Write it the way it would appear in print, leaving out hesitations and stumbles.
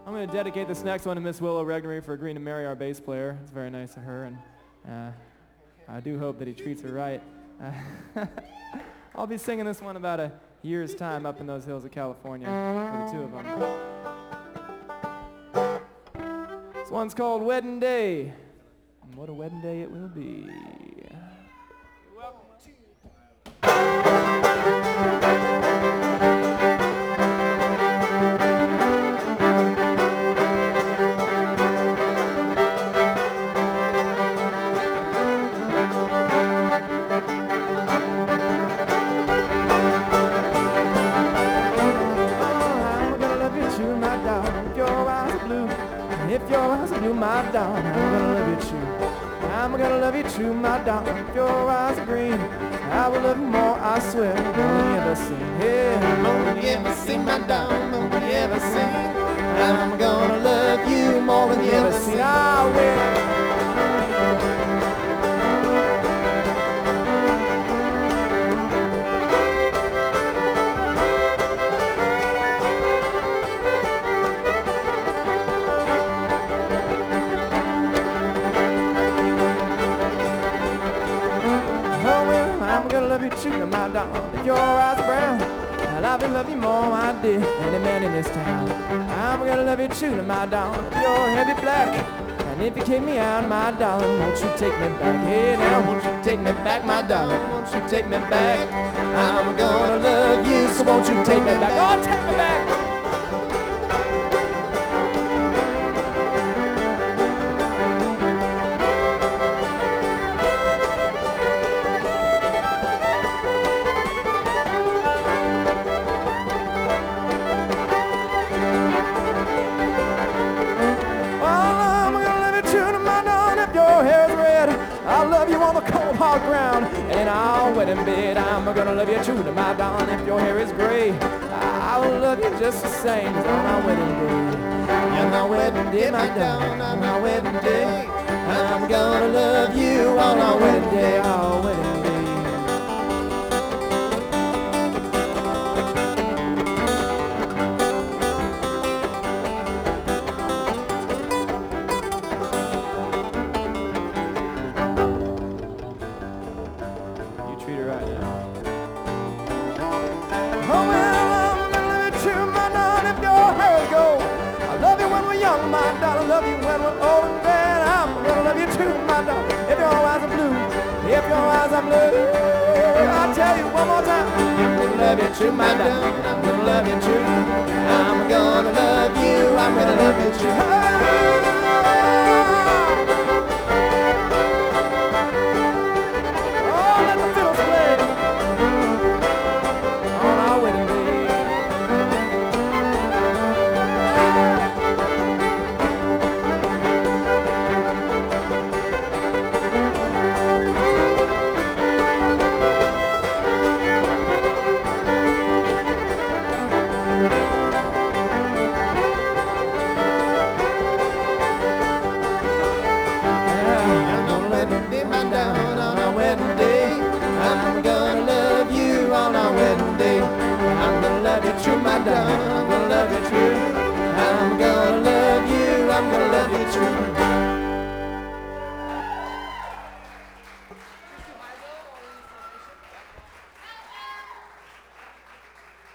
I'm going to dedicate this next one to Miss Willow Regnery for agreeing to marry our bass player. It's very nice of her, and I do hope that he treats her right. I'll be singing this one about a year's time up in those hills of California for the two of them. This one's called Wedding Day, and what a wedding day it will be. You're welcome. If your eyes are blue, my darling, I'm gonna love you true. I'm gonna love you true, my darling. If your eyes are green, I will love you more, I swear. More than you ever seen, yeah. More than you ever seen, my darling. More than you ever seen. I'm gonna love you more than you ever seen. I will. True, my darling, if your eyes are brown, I will love you more, my dear, any man in this town. I'm gonna love you true, my darling, if you're heavy black, and if you kick me out, my darling, won't you take me back? Hey now, won't you take me back, my darling? Won't you take me back? I'm gonna love you, so won't you take me back? Oh, take me back! I'll love you on the cold hard ground, and in our wedding bed, I'm gonna love you true to my darling. If your hair is gray, I will love you just the same as on our wedding day. On our wedding day, my darling, on our wedding day, I'm gonna love you on our wedding day, our wedding day. My darling, love you when we're old and dead. I'm gonna love you too, my darling. If your eyes are blue, if your eyes are blue, I'll tell you one more time. I'm gonna love you true, my darling. I'm gonna love you true. I'm gonna love you. I'm gonna love you true.